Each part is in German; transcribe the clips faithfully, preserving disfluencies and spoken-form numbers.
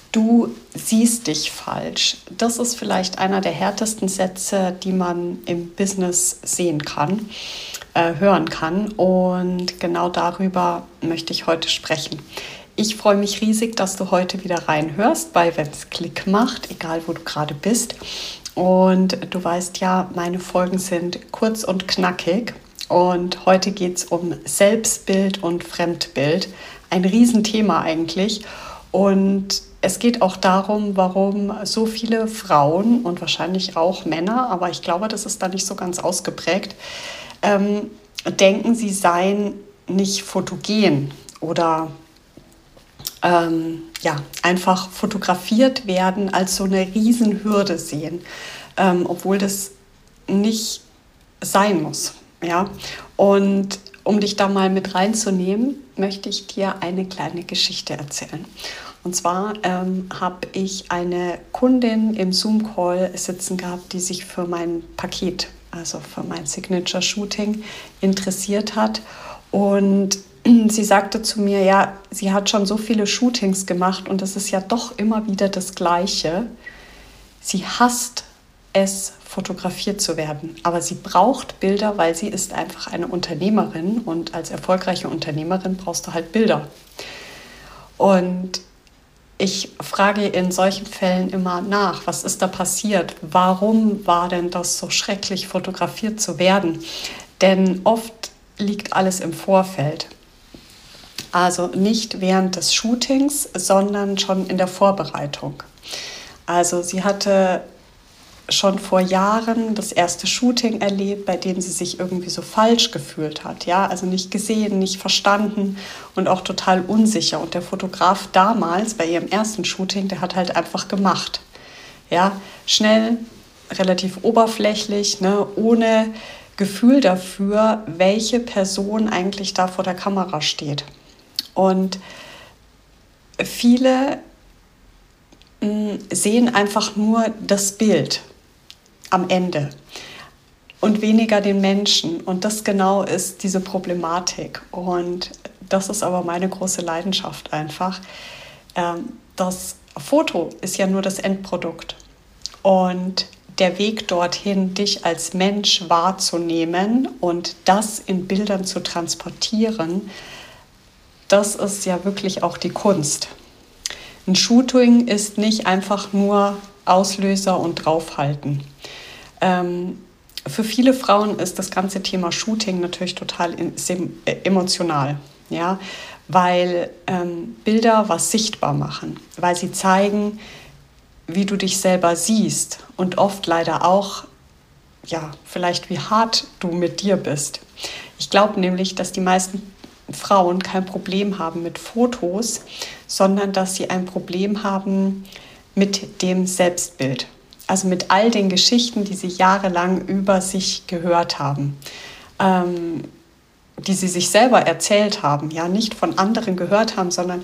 Du siehst dich falsch. Das ist vielleicht einer der härtesten Sätze, die man im Business sehen kann, äh, hören kann. Und genau darüber möchte ich heute sprechen. Ich freue mich riesig, dass du heute wieder reinhörst bei Wenn's Klick macht, egal wo du gerade bist. Und du weißt ja, meine Folgen sind kurz und knackig. Und heute geht es um Selbstbild und Fremdbild. Ein Riesenthema eigentlich. Und es geht auch darum, warum so viele Frauen und wahrscheinlich auch Männer, aber ich glaube, das ist da nicht so ganz ausgeprägt, ähm, denken, sie seien nicht fotogen oder ähm, ja, einfach fotografiert werden als so eine Riesenhürde sehen, ähm, obwohl das nicht sein muss. Ja? Und um dich da mal mit reinzunehmen, möchte ich dir eine kleine Geschichte erzählen. Und zwar ähm, habe ich eine Kundin im Zoom-Call sitzen gehabt, die sich für mein Paket, also für mein Signature-Shooting interessiert hat. Und sie sagte zu mir, ja, sie hat schon so viele Shootings gemacht und es ist ja doch immer wieder das Gleiche. Sie hasst es, fotografiert zu werden, aber sie braucht Bilder, weil sie ist einfach eine Unternehmerin und als erfolgreiche Unternehmerin brauchst du halt Bilder. Und ich frage in solchen Fällen immer nach, was ist da passiert? Warum war denn das so schrecklich, fotografiert zu werden? Denn oft liegt alles im Vorfeld. Also nicht während des Shootings, sondern schon in der Vorbereitung. Also sie hatte schon vor Jahren das erste Shooting erlebt, bei dem sie sich irgendwie so falsch gefühlt hat. Ja? Also nicht gesehen, nicht verstanden und auch total unsicher. Und der Fotograf damals bei ihrem ersten Shooting, der hat halt einfach gemacht. Ja? Schnell, relativ oberflächlich, ne? Ohne Gefühl dafür, welche Person eigentlich da vor der Kamera steht. Und viele mh, sehen einfach nur das Bild am Ende und weniger den Menschen. Und das genau ist diese Problematik. Und das ist aber meine große Leidenschaft einfach. Das Foto ist ja nur das Endprodukt. Und der Weg dorthin, dich als Mensch wahrzunehmen und das in Bildern zu transportieren, das ist ja wirklich auch die Kunst. Ein Shooting ist nicht einfach nur Auslöser und draufhalten. Ähm, für viele Frauen ist das ganze Thema Shooting natürlich total in, äh, emotional, ja? Weil ähm, Bilder was sichtbar machen, weil sie zeigen, wie du dich selber siehst und oft leider auch, ja, vielleicht wie hart du mit dir bist. Ich glaube nämlich, dass die meisten Frauen kein Problem haben mit Fotos, sondern dass sie ein Problem haben mit dem Selbstbild. Also mit all den Geschichten, die sie jahrelang über sich gehört haben, ähm, die sie sich selber erzählt haben, ja, nicht von anderen gehört haben, sondern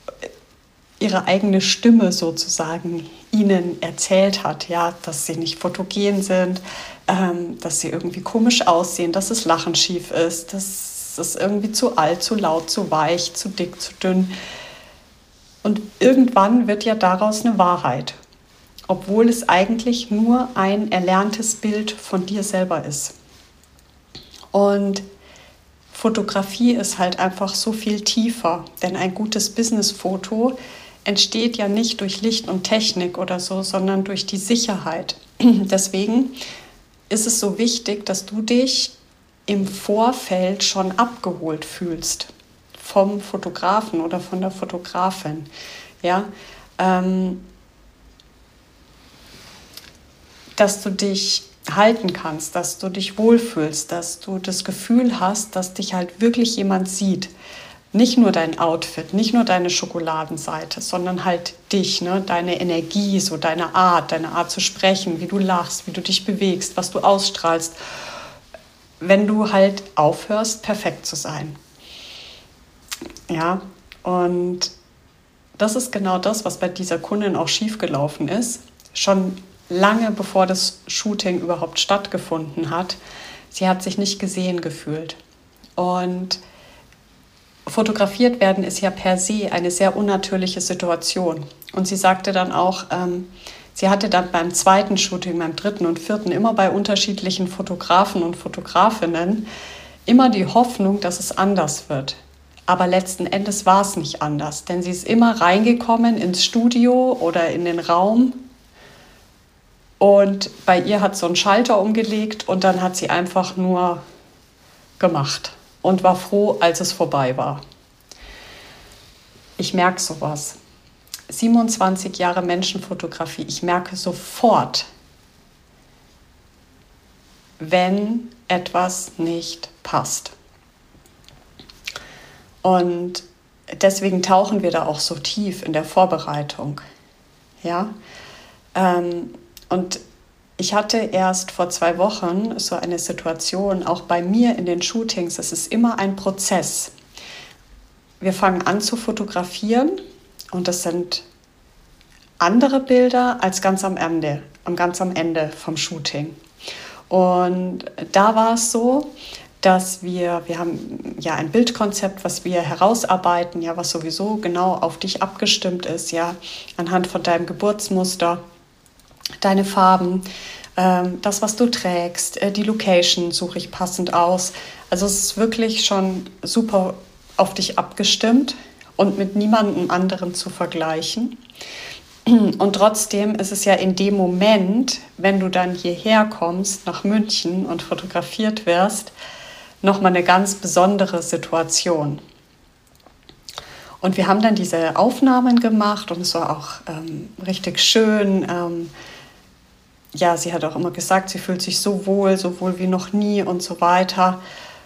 ihre eigene Stimme sozusagen ihnen erzählt hat, ja, dass sie nicht fotogen sind, ähm, dass sie irgendwie komisch aussehen, dass das Lachen schief ist, dass es irgendwie zu alt, zu laut, zu weich, zu dick, zu dünn. Und irgendwann wird ja daraus eine Wahrheit, obwohl es eigentlich nur ein erlerntes Bild von dir selber ist. Und Fotografie ist halt einfach so viel tiefer, denn ein gutes Businessfoto entsteht ja nicht durch Licht und Technik oder so, sondern durch die Sicherheit. Deswegen ist es so wichtig, dass du dich im Vorfeld schon abgeholt fühlst vom Fotografen oder von der Fotografin. Ja, ähm, dass du dich halten kannst, dass du dich wohlfühlst, dass du das Gefühl hast, dass dich halt wirklich jemand sieht. Nicht nur dein Outfit, nicht nur deine Schokoladenseite, sondern halt dich, ne? Deine Energie, so deine Art, deine Art zu sprechen, wie du lachst, wie du dich bewegst, was du ausstrahlst, wenn du halt aufhörst, perfekt zu sein. Ja, und das ist genau das, was bei dieser Kundin auch schiefgelaufen ist. Schon lange bevor das Shooting überhaupt stattgefunden hat. Sie hat sich nicht gesehen gefühlt. Und fotografiert werden ist ja per se eine sehr unnatürliche Situation. Und sie sagte dann auch, ähm, sie hatte dann beim zweiten Shooting, beim dritten und vierten, immer bei unterschiedlichen Fotografen und Fotografinnen immer die Hoffnung, dass es anders wird. Aber letzten Endes war es nicht anders, denn sie ist immer reingekommen ins Studio oder in den Raum und bei ihr hat so ein Schalter umgelegt und dann hat sie einfach nur gemacht und war froh, als es vorbei war. Ich merke sowas. siebenundzwanzig Jahre Menschenfotografie. Ich merke sofort, wenn etwas nicht passt. Und deswegen tauchen wir da auch so tief in der Vorbereitung. Ja? Ähm, und ich hatte erst vor zwei Wochen so eine Situation, auch bei mir in den Shootings, es ist immer ein Prozess. Wir fangen an zu fotografieren und das sind andere Bilder als ganz am Ende, ganz am Ende vom Shooting. Und da war es so, dass wir, wir haben ja ein Bildkonzept, was wir herausarbeiten, ja, was sowieso genau auf dich abgestimmt ist, ja, anhand von deinem Geburtsmuster, deine Farben, ähm, das, was du trägst, äh, die Location suche ich passend aus. Also es ist wirklich schon super auf dich abgestimmt und mit niemandem anderen zu vergleichen. Und trotzdem ist es ja in dem Moment, wenn du dann hierher kommst, nach München und fotografiert wirst, nochmal eine ganz besondere Situation. Und wir haben dann diese Aufnahmen gemacht und es war auch ähm, richtig schön. Ähm, ja, sie hat auch immer gesagt, sie fühlt sich so wohl, so wohl wie noch nie und so weiter.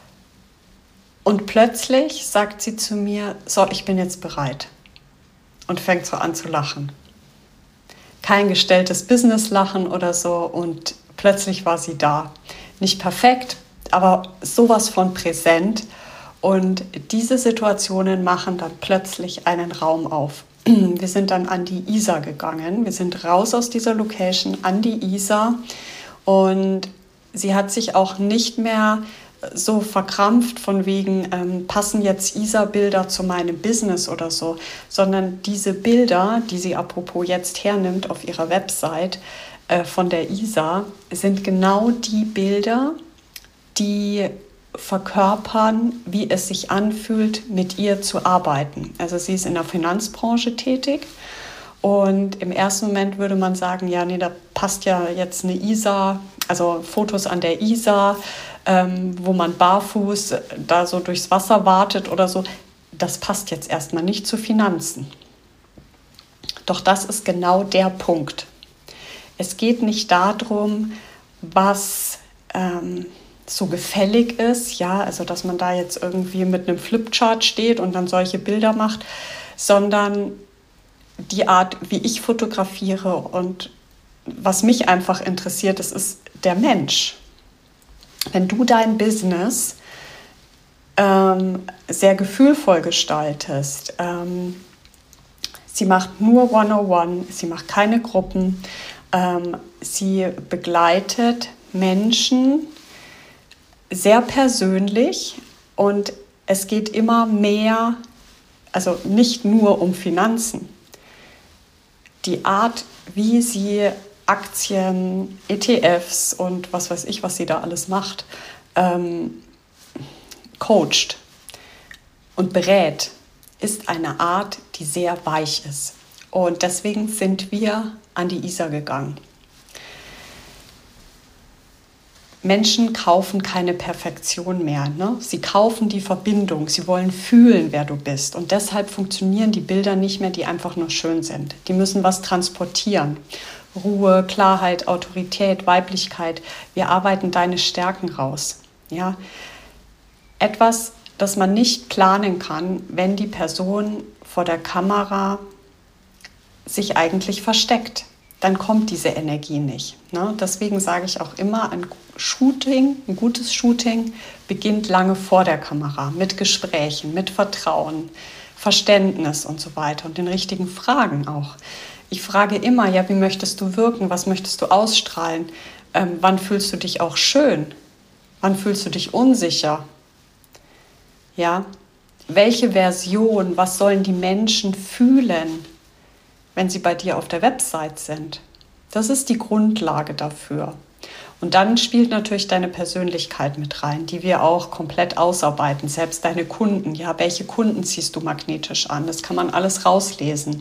Und plötzlich sagt sie zu mir, so, ich bin jetzt bereit. Und fängt so an zu lachen. Kein gestelltes Business-Lachen oder so. Und plötzlich war sie da. Nicht perfekt, aber sowas von präsent. Und diese Situationen machen dann plötzlich einen Raum auf. Wir sind dann an die Isar gegangen. Wir sind raus aus dieser Location an die Isar. Und sie hat sich auch nicht mehr so verkrampft von wegen, ähm, passen jetzt Isar-Bilder zu meinem Business oder so, sondern diese Bilder, die sie apropos jetzt hernimmt auf ihrer Website äh, von der Isar, sind genau die Bilder, die verkörpern, wie es sich anfühlt, mit ihr zu arbeiten. Also sie ist in der Finanzbranche tätig und im ersten Moment würde man sagen, ja, nee, da passt ja jetzt eine Isar, also Fotos an der Isar, ähm, wo man barfuß da so durchs Wasser wartet oder so. Das passt jetzt erstmal nicht zu Finanzen. Doch das ist genau der Punkt. Es geht nicht darum, was ähm, so gefällig ist, ja, also dass man da jetzt irgendwie mit einem Flipchart steht und dann solche Bilder macht, sondern die Art, wie ich fotografiere und was mich einfach interessiert, das ist der Mensch. Wenn du dein Business ähm, sehr gefühlvoll gestaltest, ähm, sie macht nur one-on-one, sie macht keine Gruppen, ähm, sie begleitet Menschen sehr persönlich und es geht immer mehr, also nicht nur um Finanzen. Die Art, wie sie Aktien, E T Fs und was weiß ich, was sie da alles macht, ähm, coacht und berät, ist eine Art, die sehr weich ist. Und deswegen sind wir an die Isar gegangen. Menschen kaufen keine Perfektion mehr. Ne? Sie kaufen die Verbindung. Sie wollen fühlen, wer du bist. Und deshalb funktionieren die Bilder nicht mehr, die einfach nur schön sind. Die müssen was transportieren. Ruhe, Klarheit, Autorität, Weiblichkeit. Wir arbeiten deine Stärken raus. Ja? Etwas, das man nicht planen kann, wenn die Person vor der Kamera sich eigentlich versteckt. Dann kommt diese Energie nicht. Ne? Deswegen sage ich auch immer, ein Shooting, ein gutes Shooting beginnt lange vor der Kamera, mit Gesprächen, mit Vertrauen, Verständnis und so weiter und den richtigen Fragen auch. Ich frage immer, ja, wie möchtest du wirken, was möchtest du ausstrahlen, ähm, wann fühlst du dich auch schön, wann fühlst du dich unsicher, ja, welche Version, was sollen die Menschen fühlen, wenn sie bei dir auf der Website sind? Das ist die Grundlage dafür. Und dann spielt natürlich deine Persönlichkeit mit rein, die wir auch komplett ausarbeiten. Selbst deine Kunden, ja, welche Kunden ziehst du magnetisch an? Das kann man alles rauslesen.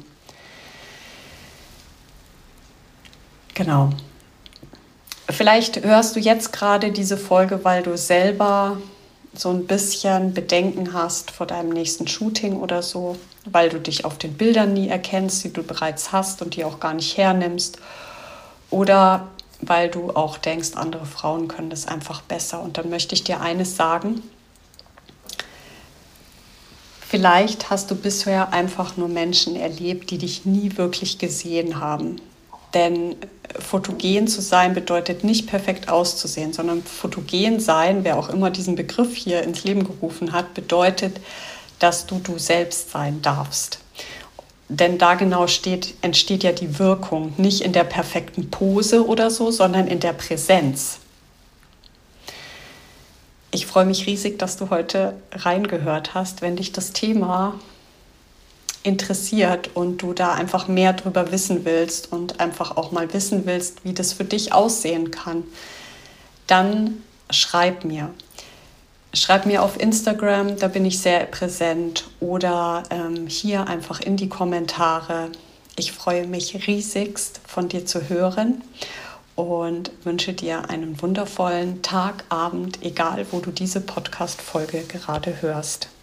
Genau. Vielleicht hörst du jetzt gerade diese Folge, weil du selber so ein bisschen Bedenken hast vor deinem nächsten Shooting oder so, weil du dich auf den Bildern nie erkennst, die du bereits hast und die auch gar nicht hernimmst. Oder weil du auch denkst, andere Frauen können das einfach besser. Und dann möchte ich dir eines sagen. Vielleicht hast du bisher einfach nur Menschen erlebt, die dich nie wirklich gesehen haben. Denn fotogen zu sein bedeutet nicht perfekt auszusehen, sondern fotogen sein, wer auch immer diesen Begriff hier ins Leben gerufen hat, bedeutet, dass du du selbst sein darfst. Denn da genau steht, entsteht ja die Wirkung, nicht in der perfekten Pose oder so, sondern in der Präsenz. Ich freue mich riesig, dass du heute reingehört hast. Wenn dich das Thema interessiert und du da einfach mehr drüber wissen willst und einfach auch mal wissen willst, wie das für dich aussehen kann, dann schreib mir. Schreib mir auf Instagram, da bin ich sehr präsent, oder ähm, hier einfach in die Kommentare. Ich freue mich riesigst, von dir zu hören und wünsche dir einen wundervollen Tag, Abend, egal wo du diese Podcast-Folge gerade hörst.